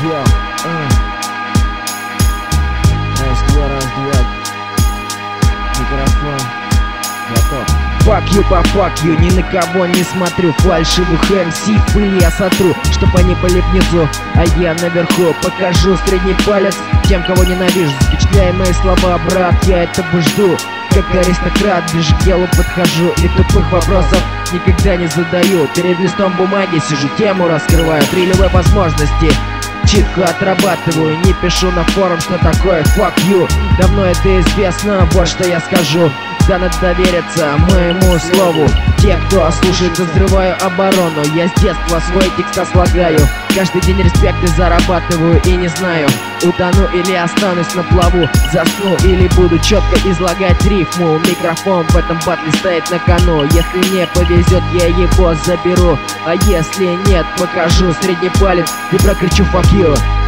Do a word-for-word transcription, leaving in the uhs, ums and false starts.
Йо, а. Раз, два, раз, два. Микрофон готов. Fuck you по fuck you, ни на кого не смотрю. Фальшивых эм си в пыль я сотру, чтоб они были внизу, а я наверху. Покажу средний палец тем, кого ненавижу. Впечатляй мои слова, брат, я этого жду. Как аристократ, ближе к делу подхожу и тупых вопросов никогда не задаю. Перед листом бумаги сижу, тему раскрываю, триллевые возможности читко отрабатываю. Не пишу на форум, что такое fuck you. Давно это известно, вот что я скажу. Да надо довериться моему слову. Те, кто слушается, взрываю оборону. Я с детства свой текст слагаю. Каждый день респекты зарабатываю и не знаю, утону или останусь на плаву, засну или буду четко излагать рифму. Микрофон в этом батле стоит на кону. Если мне повезет, я его заберу, а если нет, покажу средний палец и прокричу fuck you.